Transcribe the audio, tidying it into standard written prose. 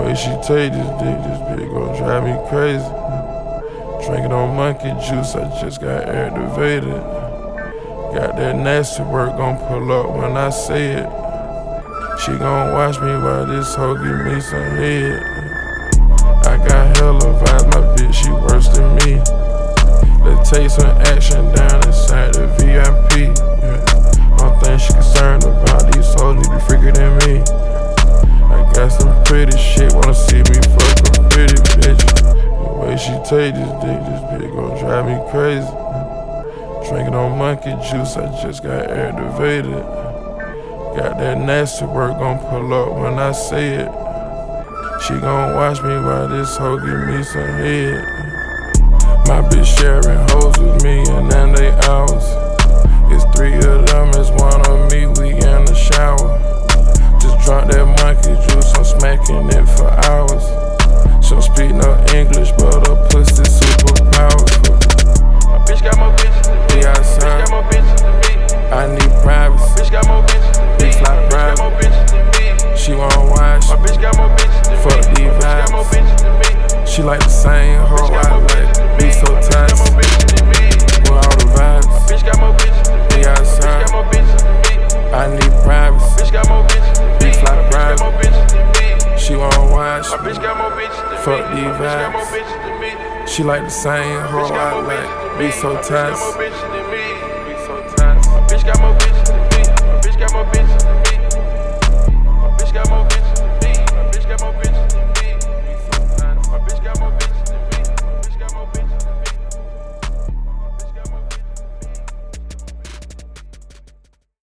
way she take this dick, this bitch gon' drive me crazy. Drinking on monkey juice, I just got activated. Got that nasty work gon' pull up when I say it. She gon' watch me while this hoe give me some head. I got hella vibes, my bitch, she worse than me. Let's take some action down inside the VIP. One thing she concerned about, these hoes need to be freaker than me. I got some pretty shit, wanna see me fuck a pretty bitch. The way she take this dick, this bitch gon' drive me crazy. Drinking on monkey juice, I just got activated. Got that nasty work gon' pull up when I say it. She gon' watch me while this hoe give me some head. My bitch sharing hoes with me and then they ours. It's 3 of them, it's 1 on me, we in the shower. Just drunk that monkey juice, I'm smacking it for hours. She don't speak no English, but her pussy super powerful. My bitch got more bitches than me. We outside. Bitch got more bitches than me. I need privacy. My bitch got more bitches than me. Big fly My bitch got private. more bitches than me. She wanna watch. My bitch got more bitches than me. Fuck these My bitch got more vibes. bitches than me. She like the same hoe Bitch got I more bitches than like. me. Be so My bitch tight. got more bitches than me. With all the vibes. Bitch got more bitches than me. We My bitch outside. got more bitches than me. I need privacy. Bitch got more bitches than me. Big fly My bitch got private. more bitches than me. She wanna watch. My bitch got more bitches than me. Fuck these My bitch got more vibes. bitches than me. She like the same hoe Bitch got I more bitches like. than Be me. so My bitch tight. got more bitches than me. Be so tight. My bitch got more bitches than me. My bitch got more